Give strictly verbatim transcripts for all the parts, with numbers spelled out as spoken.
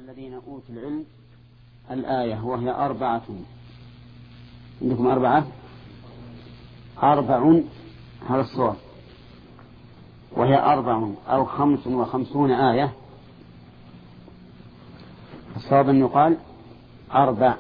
الذين أوتوا العلم الآية وهي أربعة. عندكم أربعة أربع هذا الصور، وهي أربع أو خمس وخمسون آية. الصواب أن يقال أربع.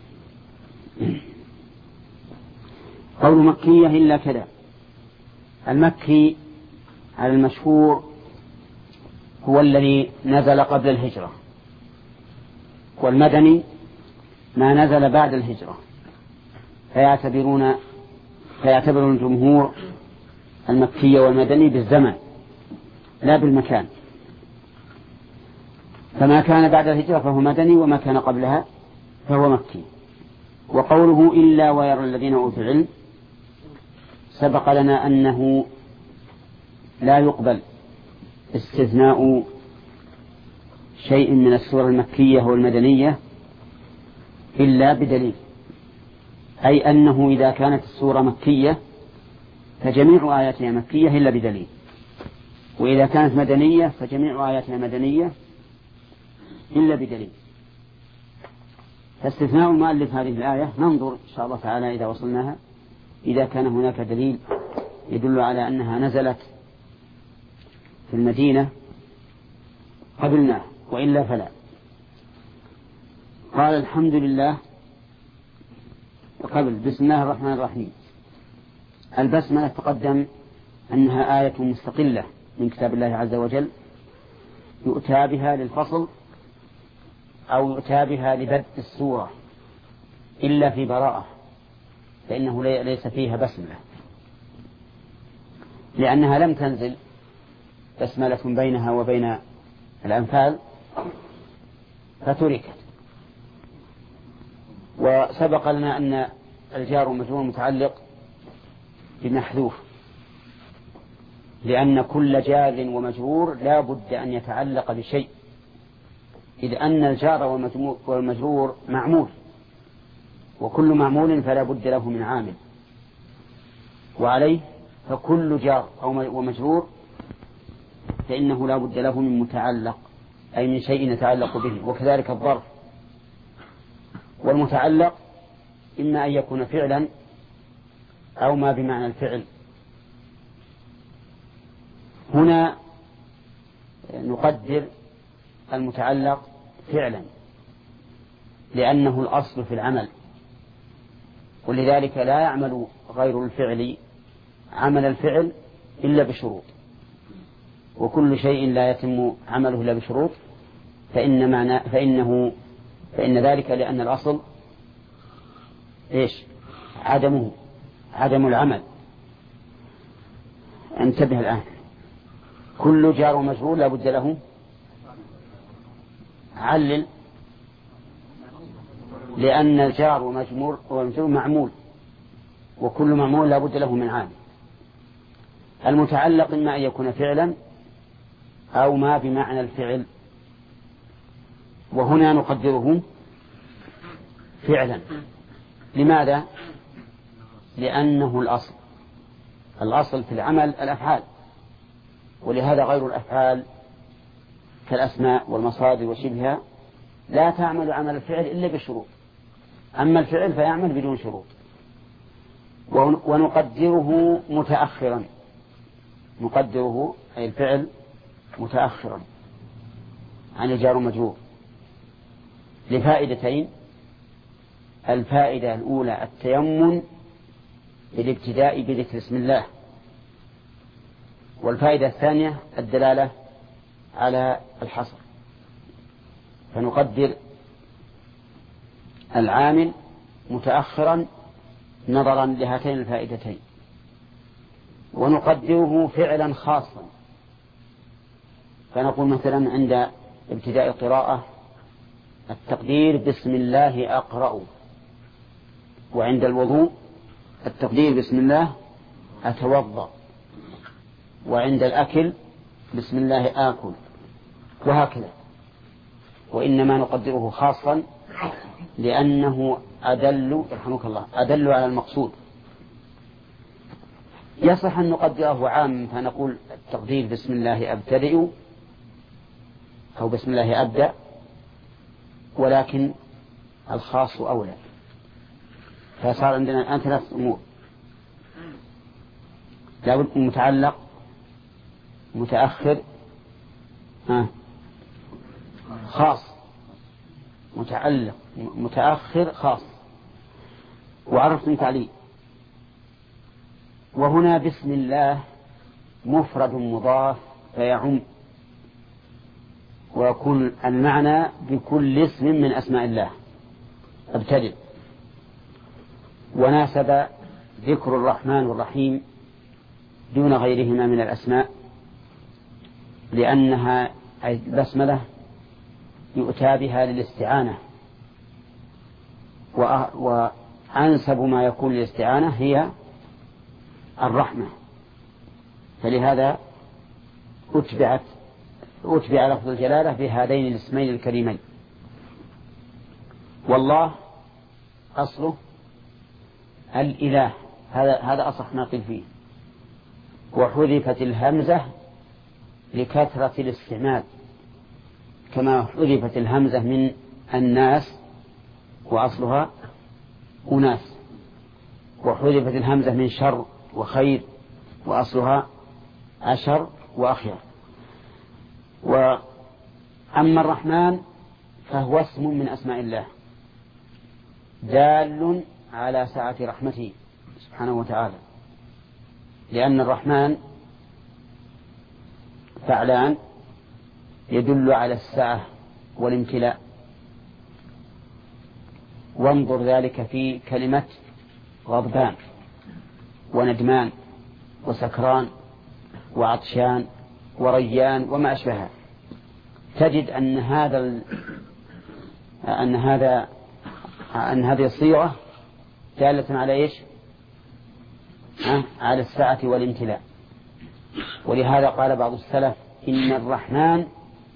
قول مكية إلا كذا. المكي على المشهور هو الذي نزل قبل الهجرة، والمدني ما نزل بعد الهجرة، فيعتبرون فيعتبر الجمهور المكي والمدني بالزمن لا بالمكان، فما كان بعد الهجرة فهو مدني، وما كان قبلها فهو مكي. وقوله إلا ويرى الذين أوتوا العلم سبق لنا أنه لا يقبل استثناء شيء من السور المكية والمدنية إلا بدليل، أي أنه إذا كانت السورة مكية فجميع آياتها مكية إلا بدليل، وإذا كانت مدنية فجميع آياتها مدنية إلا بدليل. فاستثناء المؤلف هذه الآية ننظر إن شاء الله تعالى إذا وصلناها، إذا كان هناك دليل يدل على أنها نزلت في المدينة قبلناه، وإلا فلا. قال الحمد لله قبل بسم الله الرحمن الرحيم. البسملة تقدم أنها آية مستقلة من كتاب الله عز وجل، يؤتى بها للفصل أو يؤتى بها لبدء السورة، إلا في براءة فإنه ليس فيها بسملة، لأنها لم تنزل بسملة بينها وبين الأنفال فتركت. وسبق لنا أن الجار والمجرور متعلق بمحذوف، لأن كل جار ومجرور لا بد أن يتعلق بشيء، إذ أن الجار والمجرور معمول، وكل معمول فلا بد له من عامل، وعليه فكل جار أو ومجرور فإنه لا بد له من متعلق، أي من شيء يتعلق به. وكذلك الظرف، والمتعلق إما أن يكون فعلا أو ما بمعنى الفعل. هنا نقدر المتعلق فعلا لأنه الأصل في العمل، ولذلك لا يعمل غير الفعل عمل الفعل إلا بشروط، وكل شيء لا يتم عمله إلا بشروط فإن معنى فإنه فإن ذلك لأن الأصل إيش؟ عدمه عدم العمل. انتبه الآن، كل جار ومجرور لا بد له علل، لأن الجار ومجرور معمول، وكل معمول لا بد له من عامل. المتعلق إما أن يكون فعلا أو ما بمعنى الفعل، وهنا نقدره فعلا. لماذا؟ لأنه الأصل الأصل في العمل الأفعال، ولهذا غير الأفعال كالأسماء والمصادر وشبهها لا تعمل عمل الفعل إلا بشروط، أما الفعل فيعمل بدون شروط. ونقدره متأخرا، نقدره أي الفعل متأخرا عن الجار والمجرور لفائدتين. الفائدة الأولى التيمم بالابتداء بذكر اسم الله، والفائدة الثانية الدلالة على الحصر، فنقدر العامل متأخرا نظرا لهاتين الفائدتين. ونقدره فعلا خاصا، فنقول مثلا عند ابتداء القراءة التقدير بسم الله أقرأ، وعند الوضوء التقدير بسم الله أتوضأ، وعند الأكل بسم الله آكل، وهكذا. وإنما نقدره خاصا لأنه أدل رحمك الله أدل على المقصود. يصح أن نقدره عام فنقول التقدير بسم الله أبتدئ أو بسم الله أبدأ، ولكن الخاص أولى. فصار عندنا الآن ثلاث أمور: لابد من متعلق، متأخر، ها خاص. متعلق متأخر خاص. وعرفت تعليل. وهنا بسم الله مفرد مضاف فيعم، ويكون المعنى بكل اسم من أسماء الله ابتدئ. وناسب ذكر الرحمن والرحيم دون غيرهما من الأسماء، لأنها البسملة يؤتى بها للاستعانة، وأنسب ما يكون للاستعانة هي الرحمة، فلهذا أتبعت أتبع لفظ الجلالة بهذين الاسمين الكريمين. والله أصله الإله، هذا هذا أصح ما قيل فيه. وحذفت الهمزة لكثرة الاستعمال، كما حذفت الهمزة من الناس وأصلها أناس، وحذفت الهمزة من شر وخير وأصلها أشر وأخير. وأما الرحمن فهو اسم من أسماء الله دال على سعة رحمته سبحانه وتعالى، لأن الرحمن فعلان يدل على السعة والامتلاء. وانظر ذلك في كلمة غضبان وندمان وسكران وعطشان وريان وما أشبهها، تجد أن هذا ال... أن هذا أن هذه الصيغة دالة على إيش؟ على السعة والامتلاء. ولهذا قال بعض السلف: إن الرحمن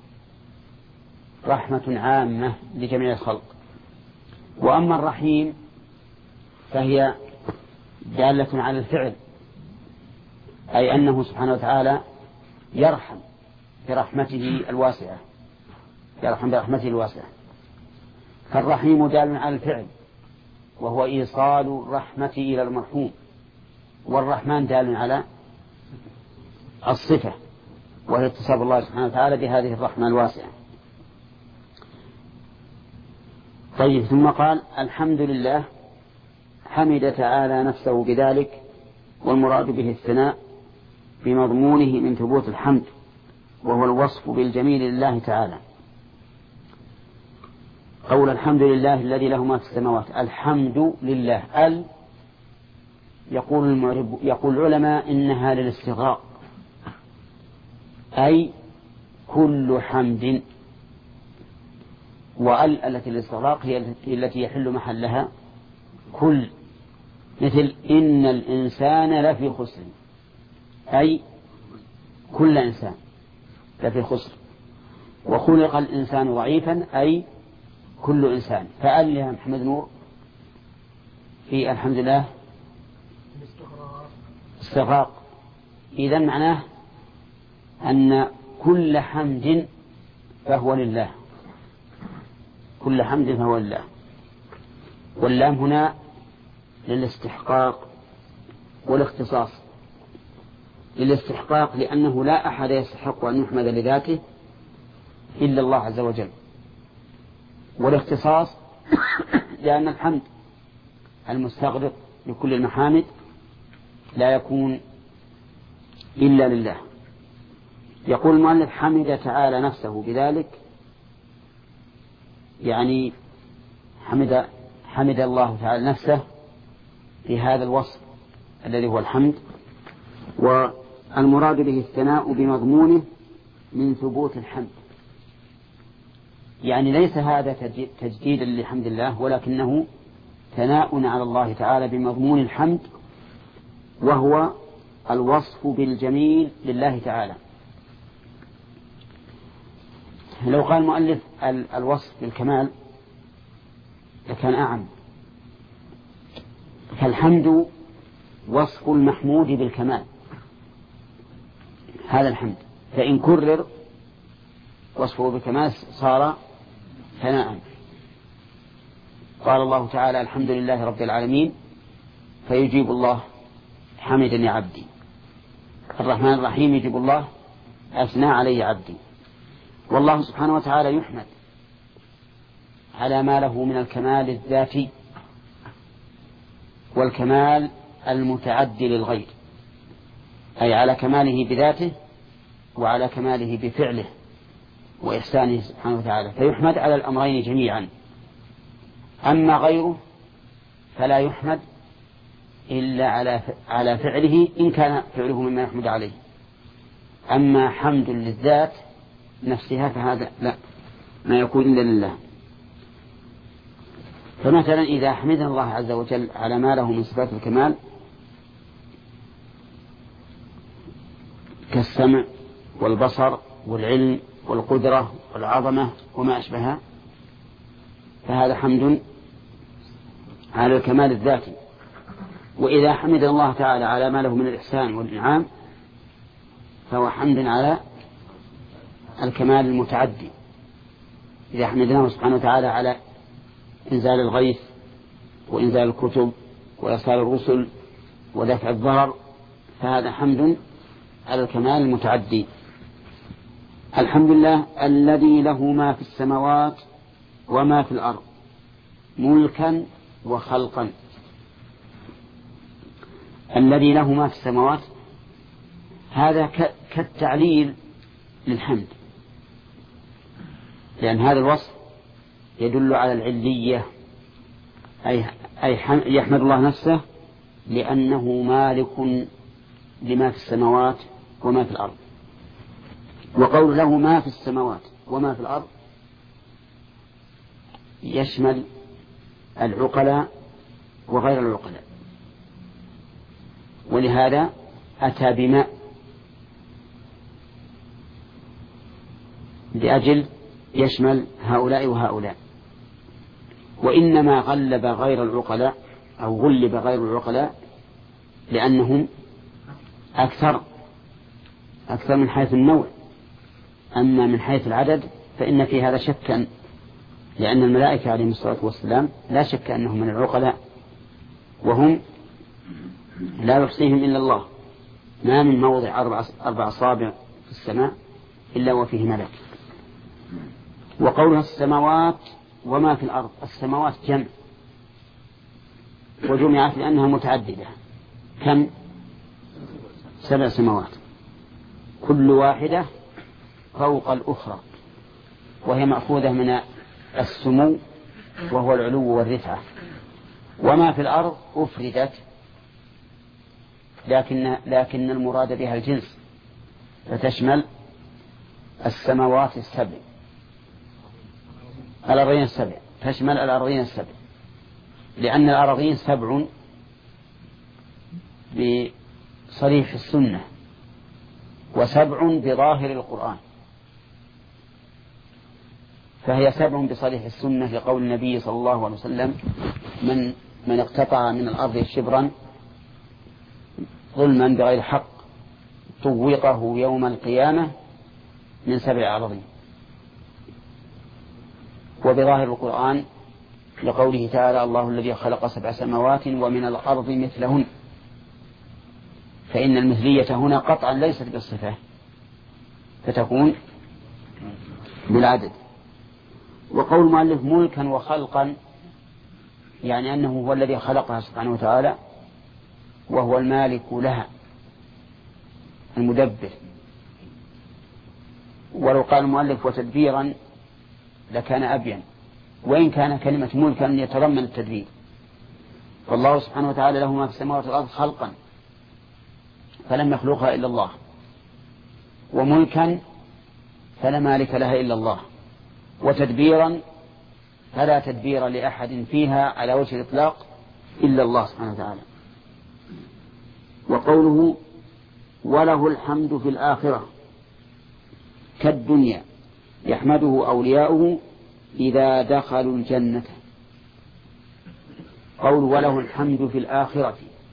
رحمة عامة لجميع الخلق. وأما الرحيم فهي دالة على الفعل، أي أنه سبحانه وتعالى يرحم برحمته الواسعة، يرحم برحمته الواسعة. فالرحيم دال على الفعل، وهو إيصال الرحمة إلى المرحوم. والرحمن دال على الصفة، وهي اتصال الله سبحانه وتعالى بهذه الرحمة الواسعة. طيب، ثم قال: الحمد لله. حمد تعالى نفسه بذلك، والمراد به الثناء بمضمونه من ثبوت الحمد، وهو الوصف بالجميل لله تعالى. قول الحمد لله الذي له ما في السماوات، الحمد لله. ال يقول المعرب يقول العلماء إنها للاستغراق، أي كل حمد. وال التي للاستغراق هي التي يحل محلها كل، مثل إن الإنسان لفي خسر، أي كل إنسان لفي خسر. وخلق الإنسان ضعيفا، أي كل إنسان. فأل يا محمد نور في الحمد لله استغراق. إذن معناه أن كل حمد فهو لله، كل حمد فهو لله. واللام هنا للاستحقاق والاختصاص. للاستحقاق لأنه لا أحد يستحق أن يحمد لذاته إلا الله عز وجل. والاختصاص لأن الحمد المستغرق لكل المحامد لا يكون إلا لله. يقول المؤلف: حمد تعالى نفسه بذلك، يعني حمد حمد الله تعالى نفسه بهذا الوصف الذي هو الحمد. والمراد به الثناء بمضمونه من ثبوت الحمد، يعني ليس هذا تجديدا لحمد الله، ولكنه ثناء على الله تعالى بمضمون الحمد، وهو الوصف بالجميل لله تعالى. لو قال المؤلف الوصف بالكمال لكان أعم. فالحمد وصف المحمود بالكمال، هذا الحمد، فإن كرر وصفه بالكمال صار ثناء. قال الله تعالى الحمد لله رب العالمين فيجيب الله حمدني عبدي. الرحمن الرحيم يجيب الله أثنى علي عبدي. والله سبحانه وتعالى يحمد على ما له من الكمال الذاتي والكمال المتعدي للغير، أي على كماله بذاته وعلى كماله بفعله وإحسانه سبحانه وتعالى، فيحمد على الأمرين جميعا. أما غيره فلا يحمد إلا على على فعله إن كان فعله مما يحمد عليه. أما حمد للذات نفسها فهذا لا، ما يكون إلا لله. فمثلا إذا حمد الله عز وجل على ما له من صفات الكمال كالسمع والبصر والعلم والقدرة والعظمة وما أشبهها، فهذا حمد على الكمال الذاتي. وإذا حمد الله تعالى على ما له من الإحسان والإنعام فهو حمد على الكمال المتعدي. إذا حمدناه سبحانه وتعالى على إنزال الغيث وإنزال الكتب وإرسال الرسل ودفع الضرر فهذا حمد على الكمال المتعدي. الحمد لله الذي له ما في السماوات وما في الأرض ملكا وخلقا. الذي له ما في السماوات هذا كالتعليل للحمد، لأن هذا الوصف يدل على العلية، أي, أي يحمد الله نفسه لأنه مالك لما في السماوات وما في الأرض. وقول له ما في السماوات وما في الأرض يشمل العقلاء وغير العقلاء، ولهذا أتى بماء لأجل يشمل هؤلاء وهؤلاء. وإنما غلب غير العقلاء أو غلب غير العقلاء لأنهم أكثر أكثر من حيث النوع. أما من حيث العدد فإن في هذا شكا، لأن الملائكة عليهم الصلاة والسلام لا شك أنهم من العقلاء، وهم لا يحصيهم إلا الله. ما من موضع أربع, أربع أصابع في السماء إلا وفيه ملك. وقولها السماوات وما في الأرض، السماوات جمع وجمعت لأنها متعددة. كم؟ سبع سماوات كل واحدة فوق الأخرى، وهي مأخوذة من السمو وهو العلو والرفعة. وما في الأرض أفردت، لكن, لكن المراد بها الجنس، فتشمل السماوات السبع الأرضين السبع، تشمل الأرضين السبع، لأن الأرضين سبع بصريح السنة وسبع بظاهر القرآن. فهي سبع بصريح السنة لقول النبي صلى الله عليه وسلم من, من اقتطع من الأرض شبرا ظلما بغير حق طوقه يوم القيامة من سبع أراضين. وبظاهر القرآن لقوله تعالى الله الذي خلق سبع سماوات ومن الأرض مثلهن، فإن المثلية هنا قطعا ليست بالصفة فتكون بالعدد. وقول المؤلف ملكا وخلقا يعني أنه هو الذي خلقها سبحانه وتعالى وهو المالك لها المدبر. ولو قال المؤلف وتدبيرا لكان أبين، وإن كان كلمة ملكا يتضمن التدبير. فالله سبحانه وتعالى له ما في السماوات والأرض خلقا فلم يخلقها إلا الله، وملكا فلا مالك لها إلا الله، وتدبيرا فلا تدبير لأحد فيها على وجه الإطلاق إلا الله سبحانه وتعالى. وقوله وله الحمد في الآخرة كالدنيا يحمده أولياؤه إذا دخلوا الجنة. قول وله الحمد في الآخرة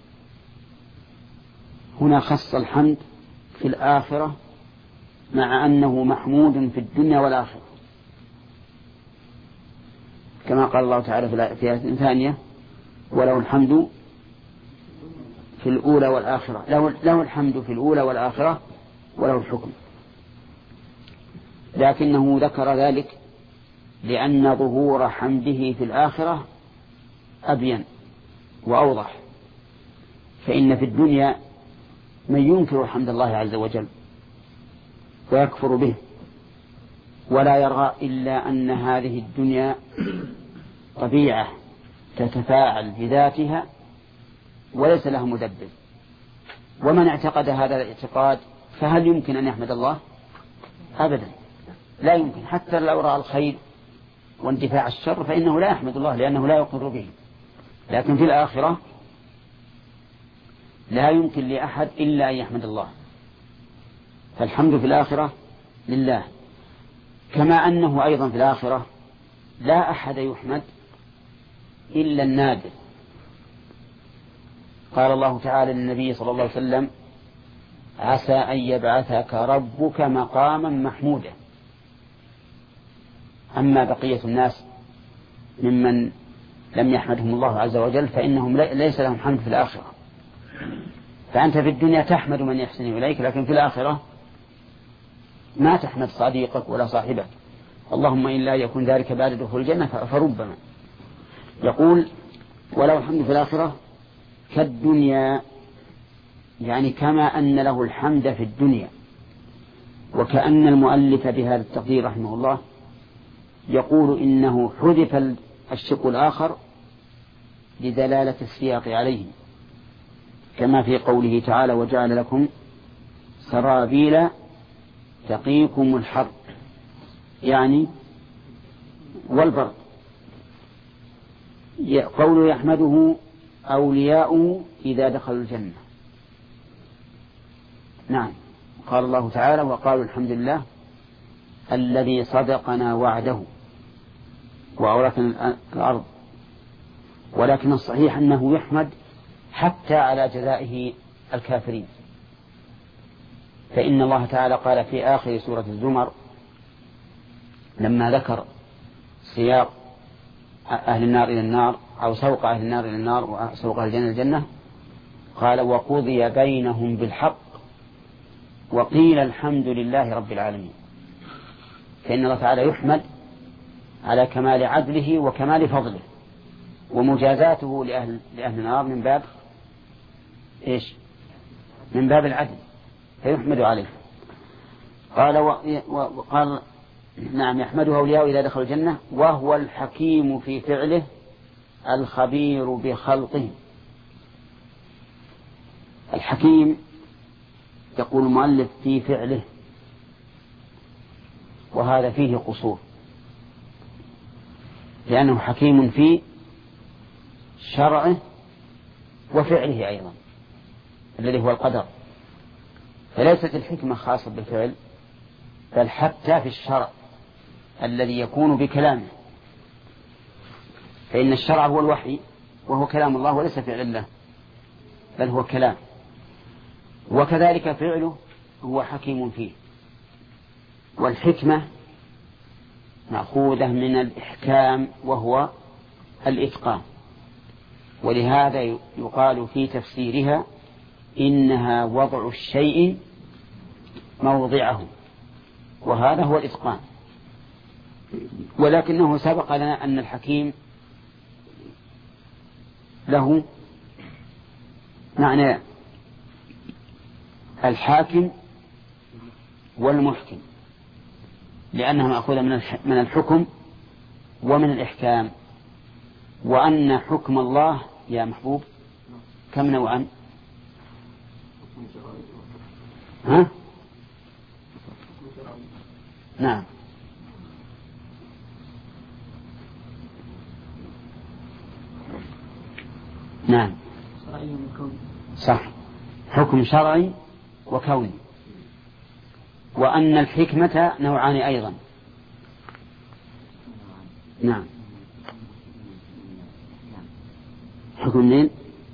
هنا خص الحمد في الآخرة مع أنه محمود في الدنيا والآخرة، كما قال الله تعالى في آية ثانية وله الحمد في الأولى والآخرة، له, له الحمد في الأولى والآخرة وله الحكم. لكنه ذكر ذلك لأن ظهور حمده في الآخرة أبين وأوضح. فإن في الدنيا من ينكر حمد الله عز وجل ويكفر به ولا يرى إلا أن هذه الدنيا طبيعة تتفاعل بذاتها وليس لها مدبر. ومن اعتقد هذا الاعتقاد فهل يمكن أن يحمد الله؟ أبدا لا يمكن. حتى لو رأى الخير واندفاع الشر فإنه لا يحمد الله لأنه لا يقر به. لكن في الآخرة لا يمكن لأحد إلا أن يحمد الله، فالحمد في الآخرة لله. كما أنه أيضا في الآخرة لا أحد يحمد إلا النادر. قال الله تعالى للنبي صلى الله عليه وسلم عسى أن يبعثك ربك مقاما محمودا. أما بقية الناس ممن لم يحمدهم الله عز وجل فإنهم ليس لهم حمد في الآخرة. فأنت في الدنيا تحمد من يحسن إليك، لكن في الآخرة ما تحمد صديقك ولا صاحبك، اللهم إلا يكون ذلك بعد دخول الجنة فربما. يقول ولو الحمد في الآخرة كالدنيا، يعني كما أن له الحمد في الدنيا. وكأن المؤلف بهذا التقدير رحمه الله يقول إنه حذف الشق الآخر لدلالة السياق عليه، كما في قوله تعالى وجعل لكم سرابيل تقيكم الحر، يعني والبرد. قوله يحمده أولياؤه إذا دخلوا الجنة. نعم، قال الله تعالى وقالوا الحمد لله الذي صدقنا وعده وأورثنا الأرض. ولكن الصحيح أنه يحمد حتى على جزائه الكافرين، فإن الله تعالى قال في آخر سورة الزمر لما ذكر سياق أهل النار إلى النار أو سوق أهل النار إلى النار وسوق أهل الجنة الجنة قال وقضي بينهم بالحق وقيل الحمد لله رب العالمين. فإن الله تعالى يحمد على كمال عدله وكمال فضله، ومجازاته لأهل, لأهل النار من باب إيش؟ من باب العدل، فيحمد عليه. قال وقال نعم يحمده أولياء إذا دخلوا الجنة وهو الحكيم في فعله الخبير بخلقه. الحكيم يقول المؤلف في فعله، وهذا فيه قصور، لأنه حكيم في شرعه وفعله أيضا الذي هو القدر. فليست الحكمة خاصة بالفعل بل حتى في الشرع الذي يكون بكلامه، فإن الشرع هو الوحي وهو كلام الله وليس فعل الله بل هو كلام. وكذلك فعله هو حكيم فيه. والحكمة مأخوذة من الإحكام وهو الإتقان، ولهذا يقال في تفسيرها إنها وضع الشيء موضعه، وهذا هو الإتقان. ولكنه سبق لنا أن الحكيم له معنى الحاكم والمحكم، لأنها مأخوذة من الحكم ومن الإحكام. وأن حكم الله يا محبوب كم نوعا؟ ها؟ نعم، نعم صح، حكم شرعي وكوني. وأن الحكمة نوعان أيضا. نعم، حكم مين؟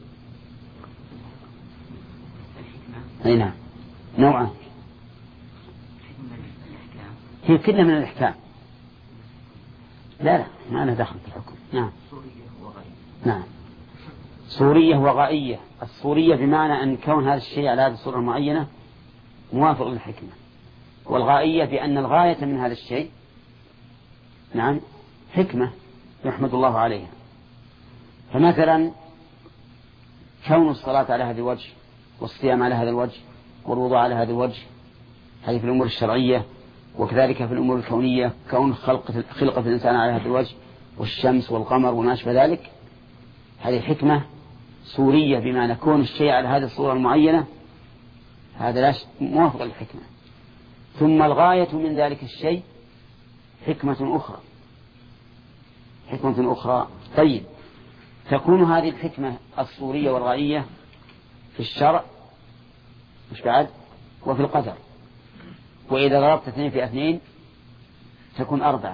أي نعم، نوعان، هي كلها من الإحكام. لا لا ما أنا دخل في الحكم. نعم نعم صورية وغائية. الصورية بمعنى أن كون هذا الشيء على هذه الصورة المعينة موافق للحكمة، والغائية بأن الغاية من هذا الشيء نعم حكمة يحمد الله عليها. فمثلا كون الصلاة على هذا الوجه والصيام على هذا الوجه والوضوء على هذا الوجه هذه في الأمور الشرعية، وكذلك في الأمور الكونية كون خلقة خلقة الإنسان على هذا الوجه والشمس والقمر وما أشبه ذلك، هذه حكمة صورية بمعنى كون الشيء على هذه الصورة المعينة هذا لا موافق للحكمة. ثم الغاية من ذلك الشيء حكمة أخرى حكمة أخرى طيب تكون هذه الحكمة الصورية والغائية في الشرع مش بعد وفي القدر. وإذا ضربت اثنين في اثنين تكون أربعة.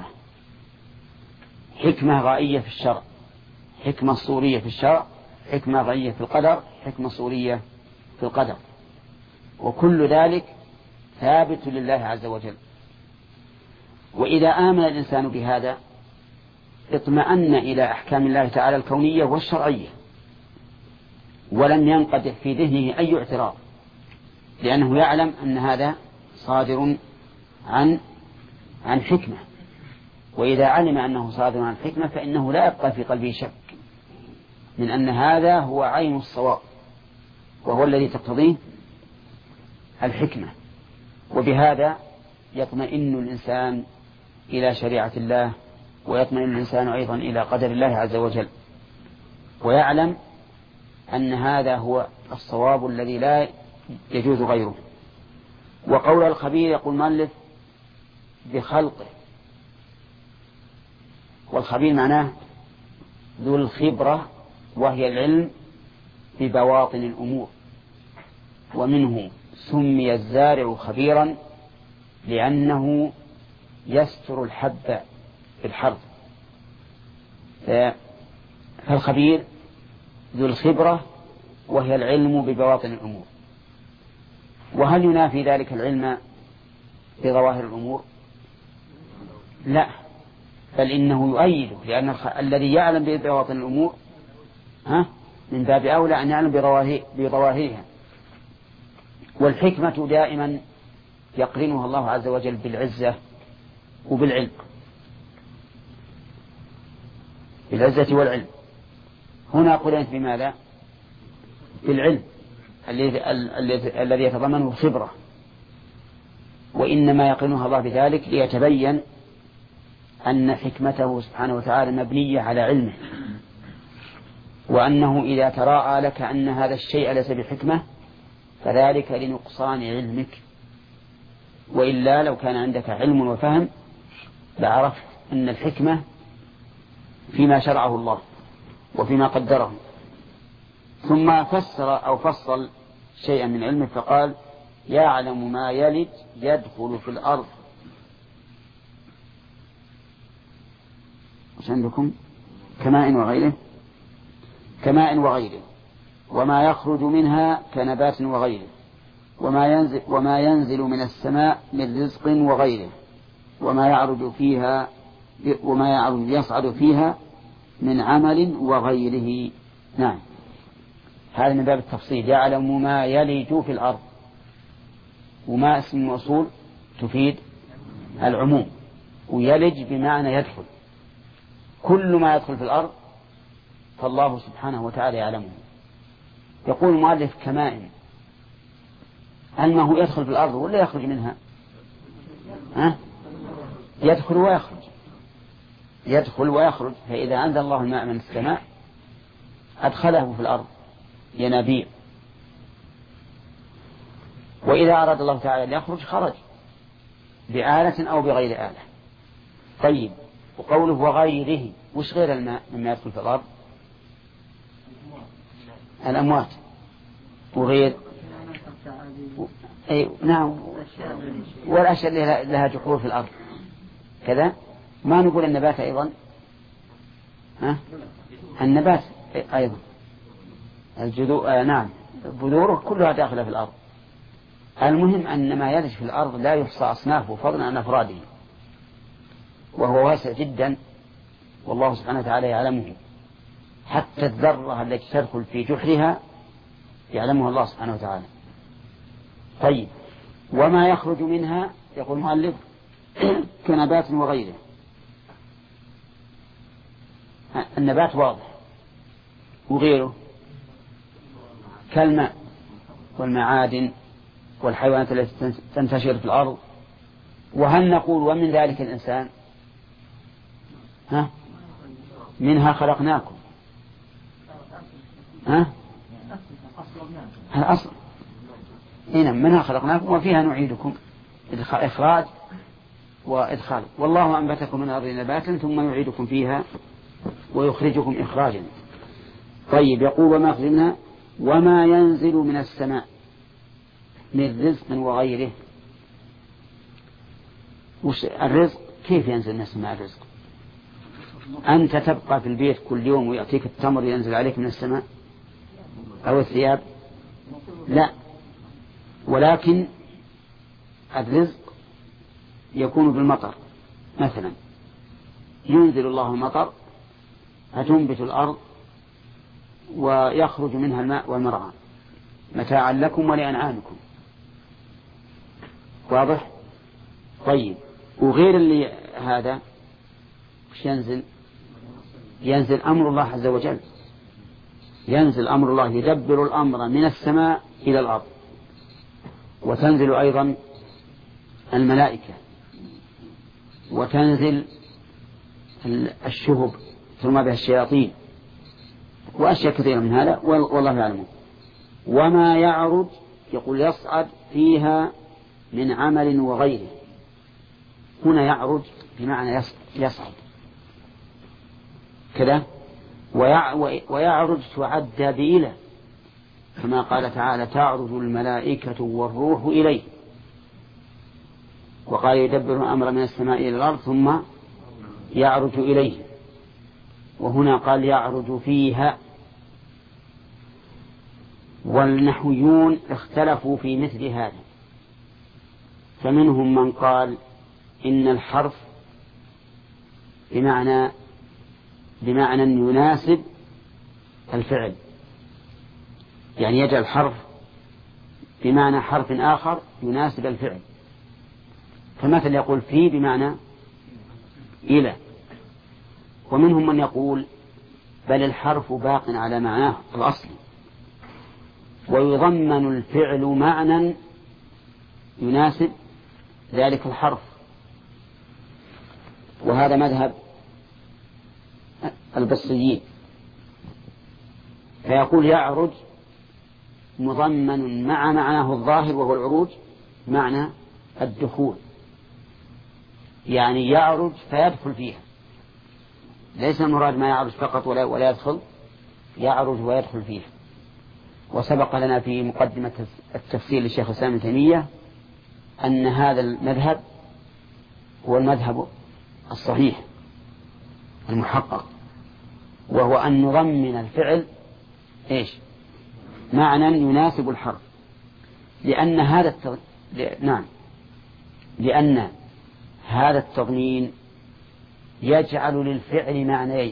حكمة غائية في الشرع، حكمة صورية في الشرع، حكمة غائية في القدر، حكمة صورية في القدر، وكل ذلك ثابت لله عز وجل. وإذا آمن الإنسان بهذا اطمأن إلى أحكام الله تعالى الكونية والشرعية، ولم ينقدح في ذهنه أي اعتراض، لأنه يعلم أن هذا صادر عن عن حكمة. وإذا علم أنه صادر عن حكمة فإنه لا يبقى في قلبه شك من أن هذا هو عين الصواب وهو الذي تقتضيه الحكمة. وبهذا يطمئن الإنسان إلى شريعة الله، ويطمئن الإنسان أيضا إلى قدر الله عز وجل، ويعلم أن هذا هو الصواب الذي لا يجوز غيره. وقول الخبير يقول مؤلف بخلقه، والخبير معناه ذو الخبرة وهي العلم ببواطن الأمور، ومنه سمي الزارع خبيرا لأنه يستر الحب في الحرث. فالخبير ذو الخبرة وهي العلم ببواطن الأمور. وهل ينافي ذلك العلم بظواهر الأمور؟ لا، بل إنه يؤيده، لأن الذي يعلم ببواطن الأمور ها من باب أولى أن يعلم بظواهرها. والحكمة دائما يقرنها الله عز وجل بالعزة وبالعلم، بالعزة والعلم. هنا قرنت بماذا؟ بالعلم الذي يتضمنه الخبرة، وإنما يقرنها الله بذلك ليتبين أن حكمته سبحانه وتعالى مبنية على علمه، وأنه إذا تراءى لك أن هذا الشيء ليس بحكمة فذلك لنقصان علمك، وإلا لو كان عندك علم وفهم لعرفت أن الحكمة فيما شرعه الله وفيما قدره. ثم فسر أو فصل شيئا من علمه فقال يعلم ما يلج يدخل في الأرض. وش عندكم؟ كماء وغيره، كماء وغيره، وما يخرج منها كنبات وغيره، وما ينزل, وما ينزل من السماء من رزق وغيره، وما يعرج فيها وما يعرج يصعد فيها من عمل وغيره. نعم، هذا من باب التفصيل. يعلم ما يلج في الأرض، وما اسم موصول تفيد العموم، ويلج بمعنى يدخل. كل ما يدخل في الأرض فالله سبحانه وتعالى يعلمه. يقول المؤلف كماء، هل ما هو يدخل في الأرض ولا يخرج منها؟ ها؟ يدخل ويخرج، يدخل ويخرج. فإذا أنزل الله الماء من السماء أدخله في الأرض ينابيع، وإذا أراد الله تعالى أن يخرج خرج بآلة أو بغير آلة. طيب، وقوله وغيره، وش غير الماء مما يدخل في الأرض؟ الأموات وغير أي نعم، والأشياء اللي لها جحور في الأرض كذا. ما نقول النبات أيضا، ها؟ النبات أيضا الجذور، آه نعم، بذوره كلها داخلة في الأرض. المهم أن ما يلج في الأرض لا يحصى أصنافه فضلا عن أفراده، وهو واسع جدا والله سبحانه وتعالى يعلمه، حتى الذرة التي تدخل في جحرها يعلمها الله سبحانه وتعالى. طيب، وما يخرج منها يقول المؤلف كنبات وغيره. النبات واضح، وغيره كالماء والمعادن والحيوانات التي تنتشر في الأرض. وهل نقول ومن ذلك الإنسان؟ ها؟ منها خلقناكم. ها؟ الأصل هنا منها خلقناكم وفيها نعيدكم، إخراج وإدخال. والله أنبتكم من الأرض نباتا ثم يعيدكم فيها ويخرجكم إخراجا. طيب، يقول وما يخرج منها وما ينزل من السماء من رزق وغيره. وش الرزق؟ كيف ينزل من السماء الرزق؟ أنت تبقى في البيت كل يوم ويأتيك التمر ينزل عليك من السماء أو الثياب؟ لا، ولكن الرزق يكون بالمطر. مثلا ينزل الله المطر فتنبت الأرض ويخرج منها الماء والمرعى متاعا لكم ولأنعامكم. واضح؟ طيب، وغير اللي هذا وش ينزل؟ ينزل أمر الله عز وجل، ينزل أمر الله يدبر الأمر من السماء إلى الأرض. وتنزل أيضا الملائكة، وتنزل الشهب ترمى بها الشياطين، وأشياء كثيرة من هذا والله يعلم. وما يعرج يقول يصعد فيها من عمل وغيره. هنا يعرج بمعنى يصعد كذا، ويعرج تعد بإله، كما قال تعالى تعرج الملائكة والروح إليه. وقال يدبر الأمر من السماء إلى الأرض ثم يعرج إليه. وهنا قال يعرج فيها. والنحويون اختلفوا في مثل هذا، فمنهم من قال إن الحرف بمعنى بمعنى يناسب الفعل، يعني يجعل الحرف بمعنى حرف آخر يناسب الفعل. فمثل يقول في بمعنى إلى. ومنهم من يقول بل الحرف باق على معناه الأصلي، ويضمن الفعل معنى يناسب ذلك الحرف. وهذا مذهب البصريين، فيقول يعرج مضمن مع معناه الظاهر وهو العروج معنى الدخول، يعني يعرج فيدخل فيها، ليس المراد ما يعرج فقط ولا, ولا يدخل، يعرج ويدخل فيها. وسبق لنا في مقدمة التفسير للشيخ الإسلام ابن تيمية أن هذا المذهب هو المذهب الصحيح المحقق، وهو أن نضمن الفعل إيش؟ معنى يناسب الحرف، لأن هذا التغ... نعم لأن هذا التضمين يجعل للفعل معنيين،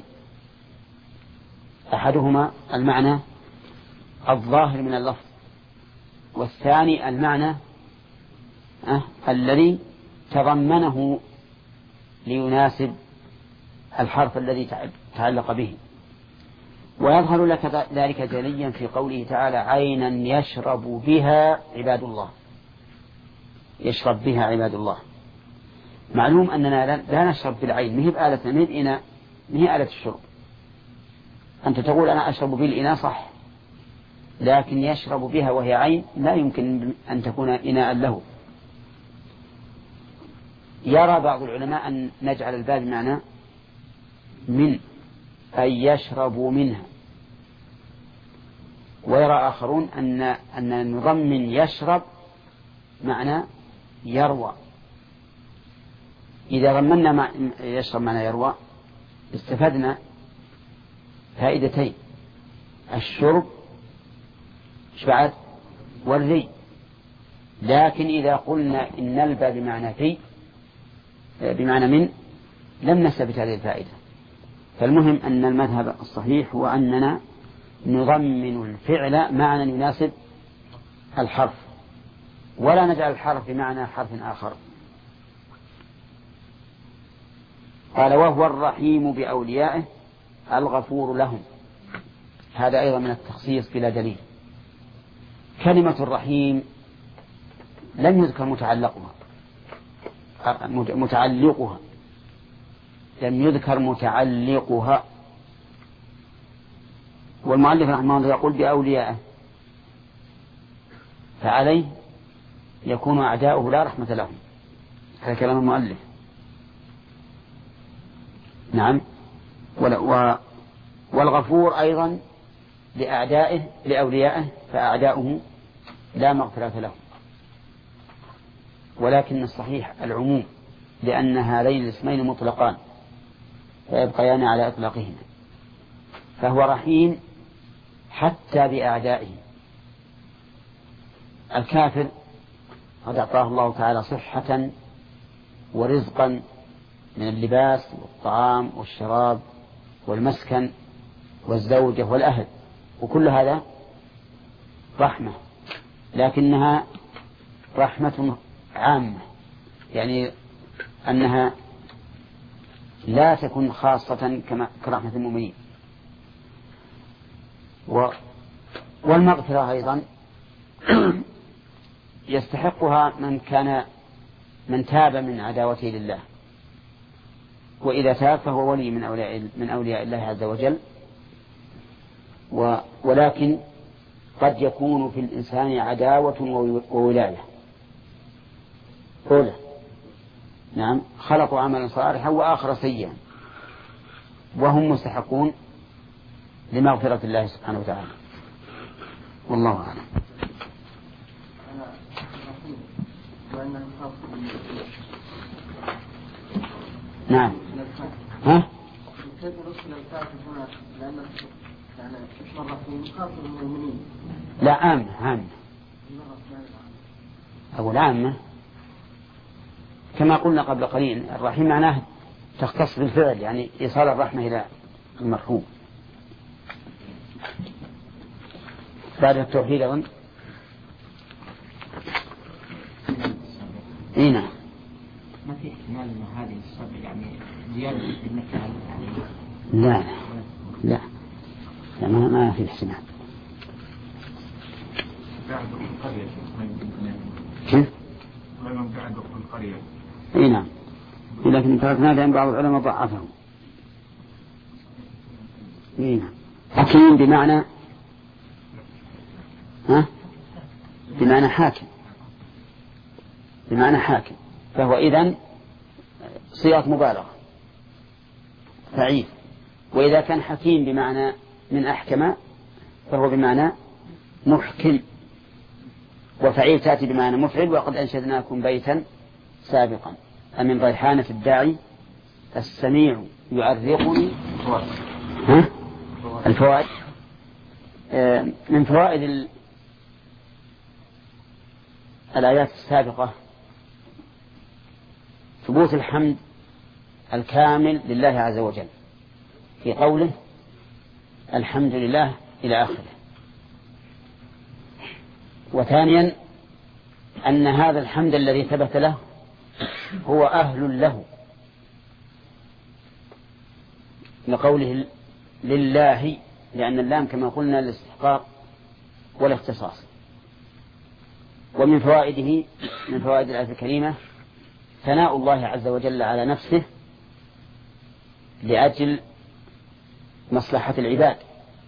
أحدهما المعنى الظاهر من اللفظ، والثاني المعنى أه الذي تضمنه ليناسب الحرف الذي تعلق به. ويظهر لك ذلك جليا في قوله تعالى عينا يشرب بها عباد الله، يشرب بها عباد الله. معلوم أننا لا نشرب بالعين، مهي بآلة مهي بإناء، مهي آلة الشرب. أنت تقول أنا أشرب بالإناء صح، لكن يشرب بها وهي عين لا يمكن أن تكون إناء له. يرى بعض العلماء أن نجعل الباب معنى من أي يشرب منها، ويرى آخرون أن أن نضمن يشرب معنى يروى. إذا ضمننا مع يشرب معنى يروى استفدنا فائدتين: الشرب بعد والري. لكن إذا قلنا إن نلبى بمعنى في بمعنى من لم نستفد هذه الفائدة، فالمهم أن المذهب الصحيح هو أننا نضمن الفعل معنى يناسب الحرف، ولا نجعل الحرف بمعنى حرف آخر. قال وهو الرحيم بأوليائه الغفور لهم، هذا أيضا من التخصيص بلا دليل. كلمة الرحيم لم يذكر متعلقها متعلقها لم يذكر متعلقها، والمؤلف رحمه الله يقول بأوليائه، فعليه يكون أعداؤه لا رحمة لهم، هذا كلام المؤلف. نعم. والغفور أيضا لأعدائه لأوليائه فأعداؤه لا مغفرة لهم، ولكن الصحيح العموم، لأن هذين الاسمين مطلقان فيبقيان على إطلاقهما. فهو رحيم حتى بأعدائه. الكافر قد أعطاه الله تعالى صحة ورزقا من اللباس والطعام والشراب والمسكن والزوجة والأهل، وكل هذا رحمة، لكنها رحمة عامة، يعني أنها لا تكون خاصة كما كرحمة المؤمنين. والمغفرة أيضا يستحقها من كان من تاب من عداوته لله، وإذا تاب فهو ولي من أولياء من أولياء الله عز وجل. ولكن قد يكون في الإنسان عداوة وولاية أولى، نعم، خلقوا عملا صالحا وآخر سيئا، وهم مستحقون لمغفرة الله سبحانه وتعالى، والله أعلم. نعم. ها؟ كيف نرسل الكافر هنا لأن يعني اسم الرحيم خاص بالمؤمنين؟ لا، عامة عامة. أقول عامة كما قلنا قبل قليل، الرحيم معناه تختص بالفعل، يعني إيصال الرحمة إلى المرحوم. بعد التوحيد أظن هنا ما في احتمال أن هذه الصبر يعني زيادة في النكال عليه؟ لا لا لا ما ما في احتمال. قاعد في القرية كيف؟ غير قاعد في القرية. اي نعم، لكن تركنا لأن بعض العلماء ضعفه. اي نعم. حكيم بمعنى ها؟ بمعنى حاكم، بمعنى حاكم، فهو إذن صيغة مبالغة فعيل. وإذا كان حكيم بمعنى من أحكم فهو بمعنى محكم، وفعيل تأتي بمعنى مفعل. وقد أنشدناكم بيتا سابقا أمن ريحانة الداعي السميع يعرقني. ها؟ الفوائد من فوائد الآيات السابقة ثبوت الحمد الكامل لله عز وجل في قوله الحمد لله إلى آخره. وثانيا أن هذا الحمد الذي ثبت له هو أهل له، لقوله لله، لأن اللام كما قلنا للاستحقاق والاختصاص. ومن فوائده من فوائد الآية الكريمة ثناء الله عز وجل على نفسه لأجل مصلحة العباد،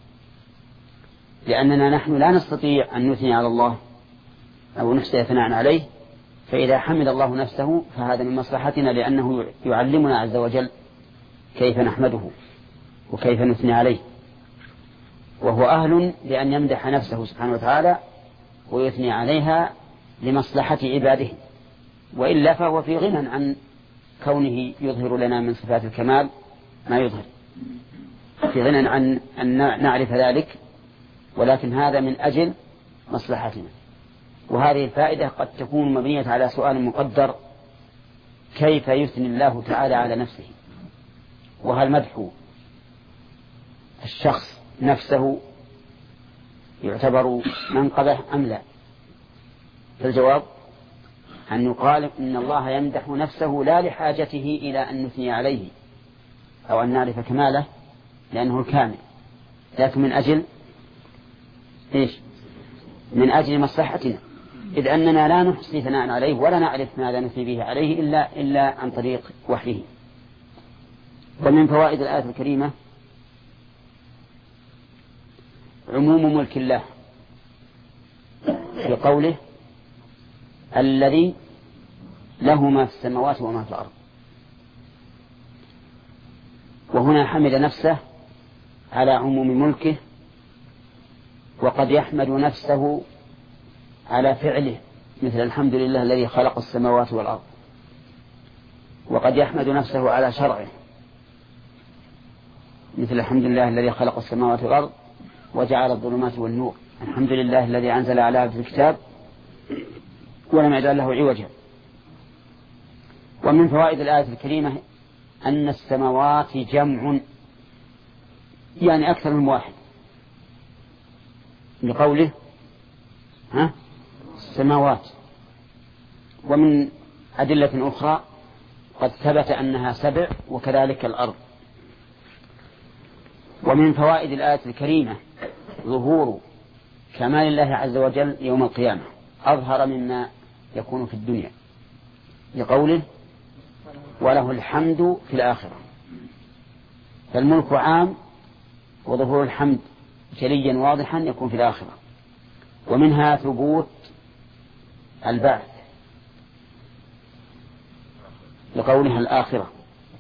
لأننا نحن لا نستطيع أن نثني على الله أو نحسن ثناء عليه، فإذا حمد الله نفسه فهذا من مصلحتنا، لأنه يعلمنا عز وجل كيف نحمده وكيف نثني عليه، وهو أهل لأن يمدح نفسه سبحانه وتعالى ويثني عليها لمصلحة عباده، وإلا فهو في غنى عن كونه يظهر لنا من صفات الكمال ما يظهر، في غنى عن أن نعرف ذلك، ولكن هذا من أجل مصلحتنا. وهذه الفائدة قد تكون مبنية على سؤال مقدر: كيف يثني الله تعالى على نفسه؟ وهل مدحه الشخص نفسه يعتبر منقبة أم لا؟ فالجواب أن يقال إن الله يمدح نفسه لا لحاجته إلى أن نثني عليه أو أن نعرف كماله لأنه الكامل، لكن من أجل إيش؟ من أجل مصلحتنا، إذ أننا لا نحصي ثناء عليه ولا نعرف ماذا نثني به عليه إلا, إلا عن طريق وحيه. ومن فوائد الآية الكريمة عموم ملك الله في قوله الذي له ما في السماوات وما في الأرض، وهنا حمد نفسه على عموم ملكه، وقد يحمد نفسه على فعله مثل الحمد لله الذي خلق السماوات والأرض، وقد يحمد نفسه على شرعه مثل الحمد لله الذي خلق السماوات والأرض وجعل الظلمات والنور، الحمد لله الذي أنزل على عبده الكتاب ولم يجعل له عوجا. ومن فوائد الآية الكريمة أن السماوات جمع، يعني أكثر من واحد، لقوله ها السماوات. ومن أدلة أخرى قد ثبت أنها سبع وكذلك الأرض. ومن فوائد الآية الكريمة ظهور كمال الله عز وجل يوم القيامة أظهر مما يكون في الدنيا، لقوله وله الحمد في الآخرة، فالملك عام وظهور الحمد جليا واضحا يكون في الآخرة. ومنها ثبوت البعث لقولها الآخرة.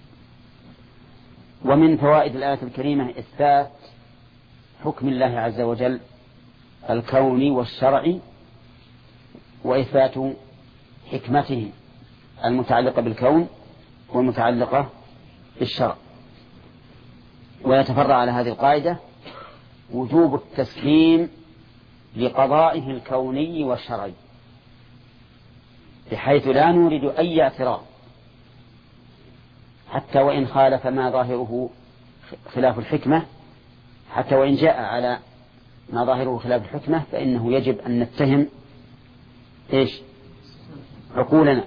ومن فوائد الآية الكريمة إثبات حكم الله عز وجل الكوني والشرعي، وإثبات حكمته المتعلقة بالكون والمتعلقة بالشرع. ويتفرع على هذه القاعدة وجوب التسليم لقضائه الكوني والشرعي، بحيث لا نورد أي اعتراض حتى وإن خالف ما ظاهره خلاف الحكمة، حتى وإن جاء على ما ظاهره خلاف الحكمة، فإنه يجب أن نتهم إيش عقولنا،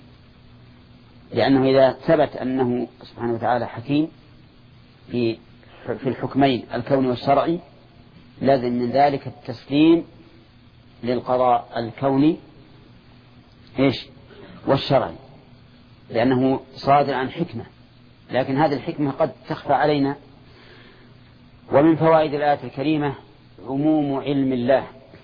لأنه إذا ثبت أنه سبحانه وتعالى حكيم في في الحكمين الكوني والشرعي لازم من ذلك التسليم للقضاء الكوني إيش والشرعي، لأنه صادر عن حكمة، لكن هذه الحكمة قد تخفى علينا. ومن فوائد الآية الكريمة عموم علم الله،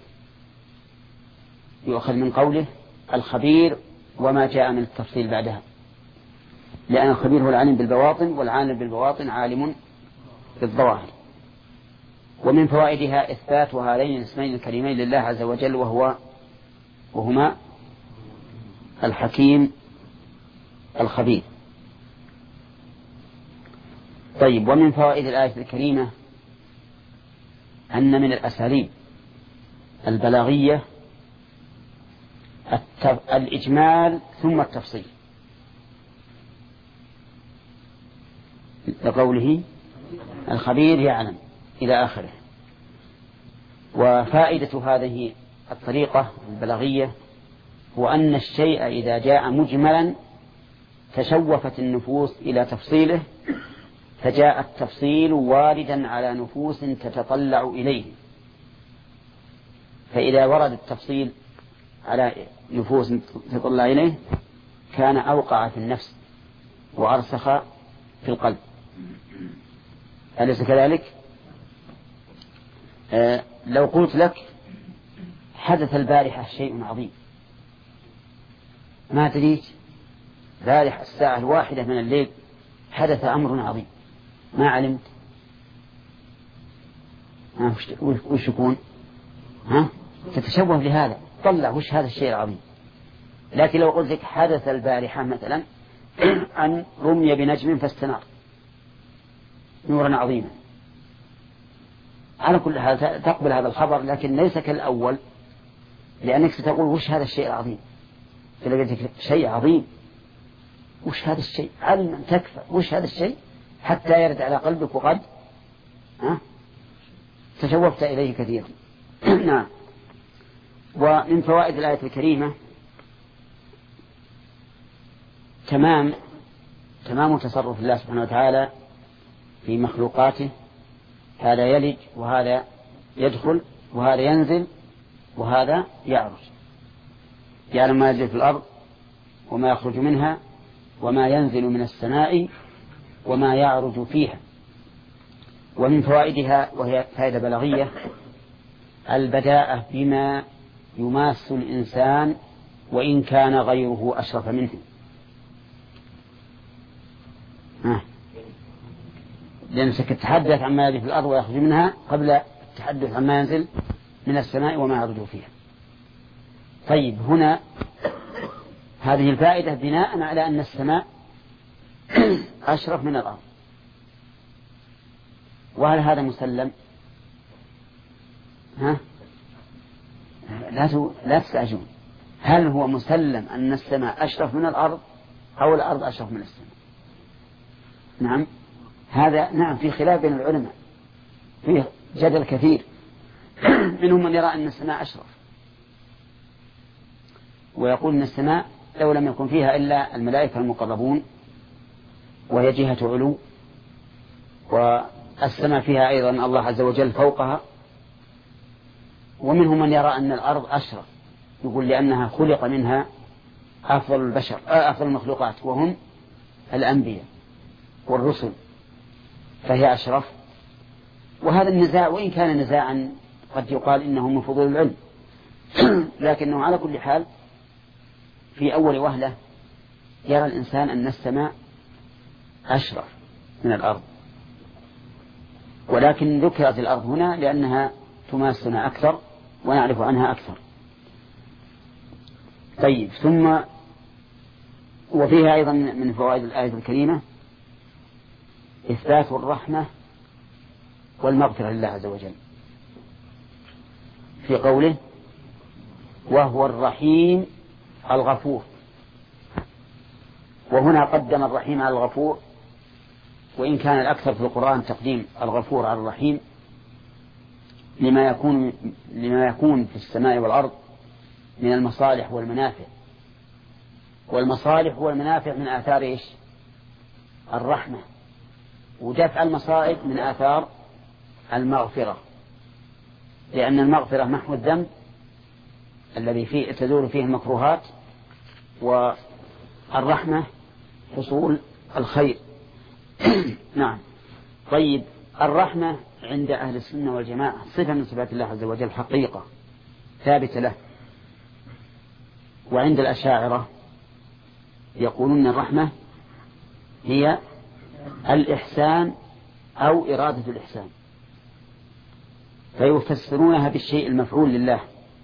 يؤخذ من قوله الخبير وما جاء من التفصيل بعدها، لأن الخبير هو العالم بالبواطن، والعالم بالبواطن عالم بالظواهر. ومن فوائدها إثبات هذين الاسمين الكريمين لله عز وجل، وهو وهما الحكيم الخبير. طيب، ومن فوائد الآية الكريمة أن من الأساليب البلاغية الإجمال ثم التفصيل، لقوله الخبير يعلم إلى آخره. وفائدة هذه الطريقة البلاغية هو أن الشيء إذا جاء مجملا تشوفت النفوس إلى تفصيله، فجاء التفصيل واردا على نفوس تتطلع إليه، فإذا ورد التفصيل على نفوس تتطلع إليه كان أوقع في النفس وأرسخ في القلب. أليس كذلك؟ آه لو قلت لك حدث البارحة شيء عظيم، ما تريد بارحة الساعة الواحدة من الليل حدث أمر عظيم، ما علمت وش يكون؟ ها؟ تتشوه لهذا، طلع وش هذا الشيء العظيم. لكن لو قلت لك حدث البارحة مثلا أن رمي بنجم فاستنار نورا عظيما، على كل حال تقبل هذا الخبر، لكن ليس كالأول، لأنك ستقول وش هذا الشيء العظيم، تلقيتك شيء عظيم، وش هذا الشيء علما تكفى، وش هذا الشيء حتى يرد على قلبك وقد ها؟ تشوفت إليه كثيرا. نعم. ومن فوائد الآية الكريمة تمام تمام تصرف الله سبحانه وتعالى في مخلوقاته، هذا يلج وهذا يدخل وهذا ينزل وهذا يعرج، يعلم ما يجري في الأرض وما يخرج منها وما ينزل من السماء وما يعرج فيها. ومن فوائدها وهي فائدة بلاغية البداءة بما يماس الإنسان وإن كان غيره أشرف منه. ها. لأنك تتحدث عما يجري في الأرض ويخرج منها قبل التحدث عما ينزل من السماء وما يعرج فيها. طيب، هنا هذه الفائدة بناء على أن السماء أشرف من الأرض، وهل هذا مسلم؟ ها؟ لا لا تستعجلون، هل هو مسلم أن السماء أشرف من الأرض أو الأرض أشرف من السماء؟ نعم، هذا نعم في خلاف بين العلماء، فيه جدل كثير. منهم من يرى أن السماء أشرف ويقول أن السماء لو لم يكن فيها إلا الملائكة المقربون وهي جهة علو، والسماء فيها أيضا الله عز وجل فوقها. ومنهم من يرى أن الأرض أشرف، يقول لأنها خلق منها أفضل البشر أفضل المخلوقات وهم الأنبياء والرسل، فهي أشرف. وهذا النزاع وإن كان نزاعا قد يقال إنه من فضول العلم، لكنه على كل حال في أول وهلة يرى الإنسان أن السماء أشرف من الأرض، ولكن ذكرت الأرض هنا لأنها تماسنا أكثر ونعرف عنها أكثر. طيب، ثم وفيها أيضا من فوائد الآية الكريمة إثبات الرحمة والمغفرة لله عز وجل في قوله وهو الرحيم الغفور. وهنا قدم الرحيم على الغفور، وإن كان الأكثر في القرآن تقديم الغفور على الرحيم لما يكون لما يكون في السماء والأرض من المصالح والمنافع. والمصالح والمنافع من آثار إيش؟ الرحمة. ودفع المصائب من آثار المغفرة، لأن المغفرة محو الذنب الذي فيه تدور فيه المكروهات، والرحمة حصول الخير. نعم. طيب، الرحمة عند أهل السنة والجماعة صفة من صفات الله عز وجل حقيقة ثابتة له. وعند الأشاعرة يقولون الرحمة هي الإحسان أو إرادة الإحسان، فيفسرونها بالشيء المفعول لله،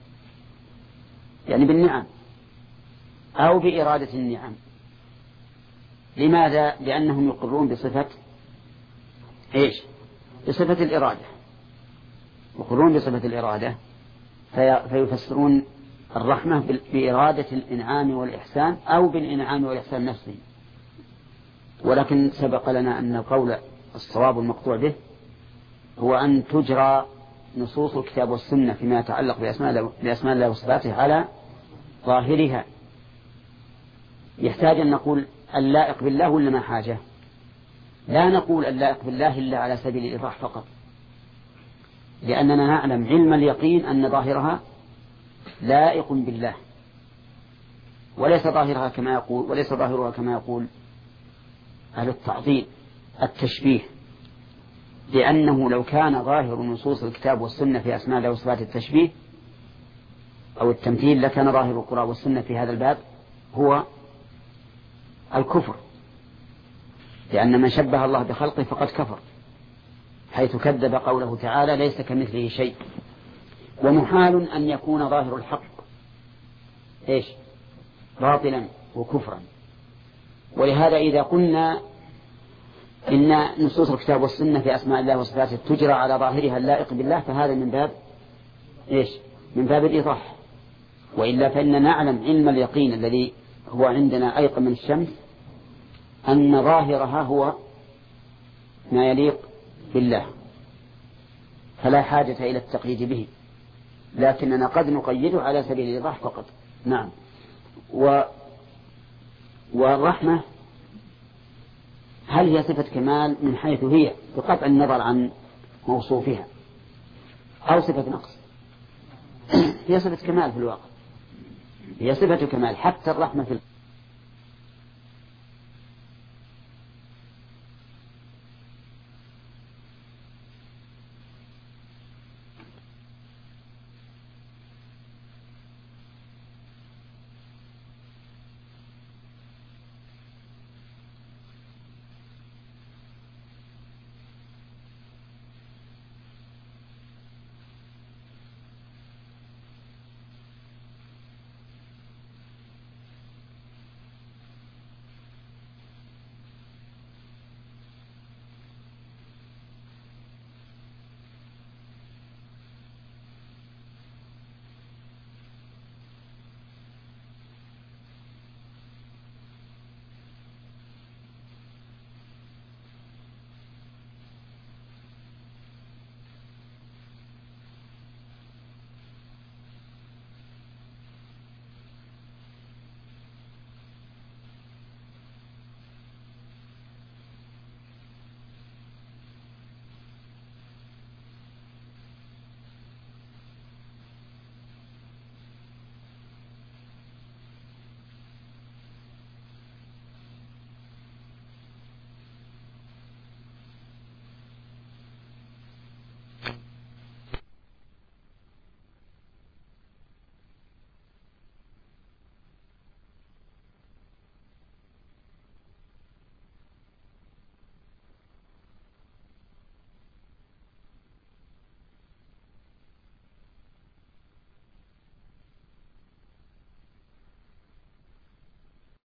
يعني بالنعم أو بإرادة النعم. لماذا؟ لأنهم يقرون بصفة إيش؟ بصفة الإرادة، يقرون بصفة الإرادة، في فيفسرون الرحمة بإرادة الإنعام والإحسان أو بالإنعام والإحسان نفسه. ولكن سبق لنا أن القول الصواب المقطوع به هو أن تجرى نصوص الكتاب والسنة فيما يتعلق بأسماء الله وصفاته على ظاهرها. يحتاج أن نقول اللائق بالله ولا ما حاجة؟ لا نقول اللائق بالله إلا على سبيل الإيضاح فقط، لأننا نعلم علم اليقين أن ظاهرها لائق بالله، وليس ظاهرها كما يقول وليس ظاهرها كما يقول أهل التعطيل التشبيه، لأنه لو كان ظاهر نصوص الكتاب والسنة في أسماء الله وصفات التشبيه أو التمثيل لكان ظاهر القرآن والسنة في هذا الباب هو الكفر، لأن من شبه الله بخلقه فقد كفر، حيث كذب قوله تعالى ليس كمثله شيء. ومحال أن يكون ظاهر الحق إيش؟ باطلا وكفرا. ولهذا إذا قلنا إن نصوص الكتاب والسنة في أسماء الله وصفاته تجرى على ظاهرها اللائق بالله، فهذا من باب إيش؟ من باب الإيضاح. وإلا فإن نعلم علم اليقين الذي هو عندنا أيقن من الشمس أن ظاهرها هو ما يليق بالله. فلا حاجة إلى التقييد به، لكننا قد نقيده على سبيل الإيضاح فقط. نعم. و والرحمة هل هي صفة كمال من حيث هي بقطع النظر عن موصوفها أو صفة نقص؟ هي صفة كمال في الواقع، هي صفة كمال. حتى الرحمة في